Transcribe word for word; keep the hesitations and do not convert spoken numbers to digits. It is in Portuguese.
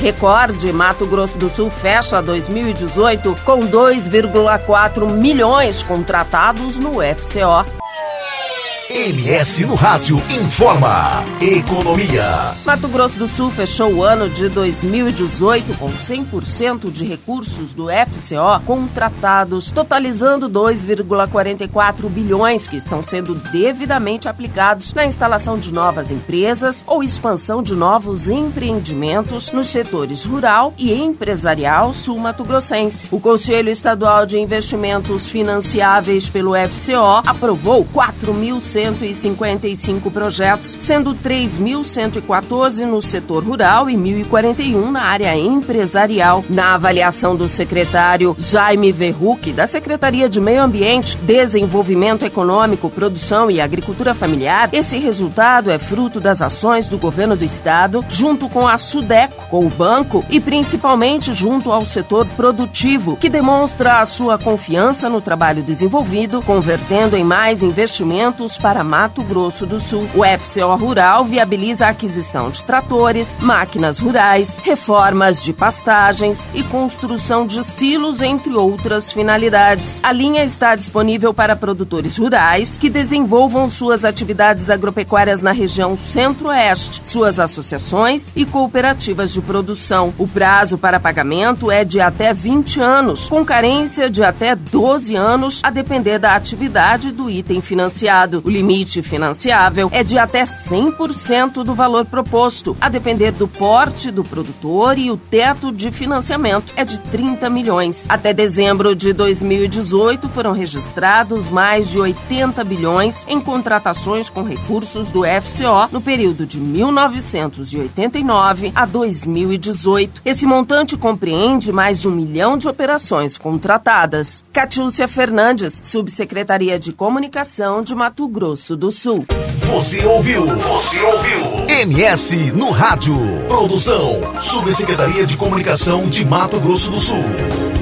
Recorde, Mato Grosso do Sul fecha dois mil e dezoito com dois vírgula quatro milhões contratados no F C O. M S no Rádio informa Economia. Mato Grosso do Sul fechou o ano de dois mil e dezoito com cem por cento de recursos do F C O contratados, totalizando dois vírgula quarenta e quatro bilhões que estão sendo devidamente aplicados na instalação de novas empresas ou expansão de novos empreendimentos nos setores rural e empresarial sul-mato-grossense. O Conselho Estadual de Investimentos Financiáveis pelo F C O aprovou quatro mil cento e cinquenta e cinco projetos, sendo três mil cento e quatorze no setor rural e mil e quarenta e um na área empresarial. Na avaliação do secretário Jaime Verruc, da Secretaria de Meio Ambiente, Desenvolvimento Econômico, Produção e Agricultura Familiar, esse resultado é fruto das ações do governo do estado, junto com a Sudeco, com o banco e principalmente junto ao setor produtivo, que demonstra a sua confiança no trabalho desenvolvido, convertendo em mais investimentos para Mato Grosso do Sul. O F C O Rural viabiliza a aquisição de tratores, máquinas rurais, reformas de pastagens e construção de silos, entre outras finalidades. A linha está disponível para produtores rurais que desenvolvam suas atividades agropecuárias na região centro-oeste, suas associações e cooperativas de produção. O prazo para pagamento é de até vinte anos, com carência de até doze anos, a depender da atividade do item financiado. O limite financiável é de até cem por cento do valor proposto, a depender do porte do produtor, e o teto de financiamento é de trinta milhões. Até dezembro de dois mil e dezoito foram registrados mais de oitenta bilhões em contratações com recursos do F C O no período de mil novecentos e oitenta e nove a dois mil e dezoito. Esse montante compreende mais de um milhão de operações contratadas. Catiúcia Fernandes, Subsecretaria de Comunicação de Mato Grosso do Sul. Você ouviu? Você ouviu? M S no Rádio. Produção, Subsecretaria de Comunicação de Mato Grosso do Sul.